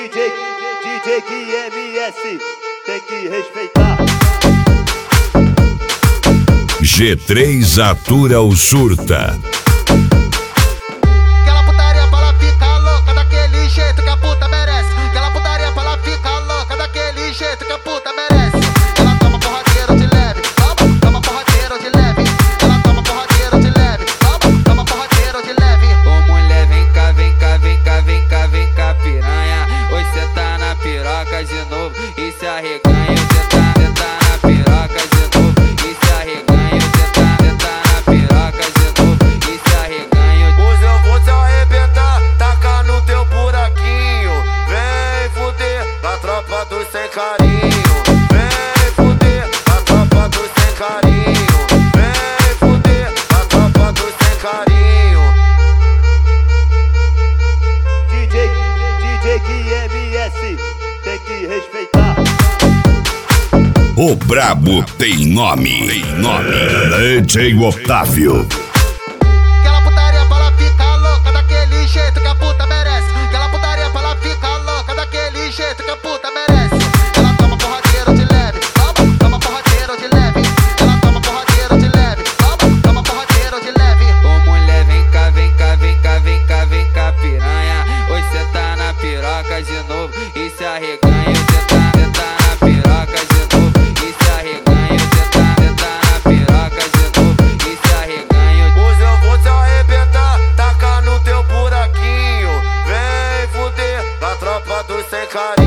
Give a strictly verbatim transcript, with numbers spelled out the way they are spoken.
DJ, DJ que M S tem que respeitar. G três atura o surta. Aquela putaria pra ela ficar louca daquele jeito que a puta merece. Aquela putaria pra ela ficar louca daquele jeito que a puta merece. Ela toma porradeiro de leve, toma, toma porradeiro de leve. Ela toma porradeiro de leve, toma, toma porradeiro de leve. Ô mulher, vem cá, vem cá, vem cá, vem cá, vem cá, piranha. Hoje cê tá na piroca de novo e se arreganha. Cê tá, cê tá na piroca de novo e se arreganha. Cê tá, cê tá na piroca de novo e se arreganha. Hoje eu vou te arrebentar, tacar no teu buraquinho. Vem fuder na tropa do sem carinho. Vem fuder na tropa do sem carinho. Vem fuder na tropa do sem carinho. DJ, DJ que M S tem que respeitar. O brabo tem nome, tem nome. D J Otávio. Aquela putaria pra ela ficar louca daquele jeito que a puta merece. Aquela putaria pra ela ficar louca daquele jeito que a puta merece. Ela toma porradeiro de leve, toma, toma porradeiro de leve. Ela toma porradeiro de leve, toma, toma porradeiro de leve. Ô mulher, vem cá, vem cá, vem cá, vem cá, vem cá, piranha. Hoje cê tá na piroca de novo e se arreganha. Cê tá, cê tá na piroca de novo e se arreganha. Cê tá, cê tá na piroca de novo e se arreganha. Hoje eu vou te arrebentar, tacar no teu buraquinho. Vem fuder na tropa do sem carinho.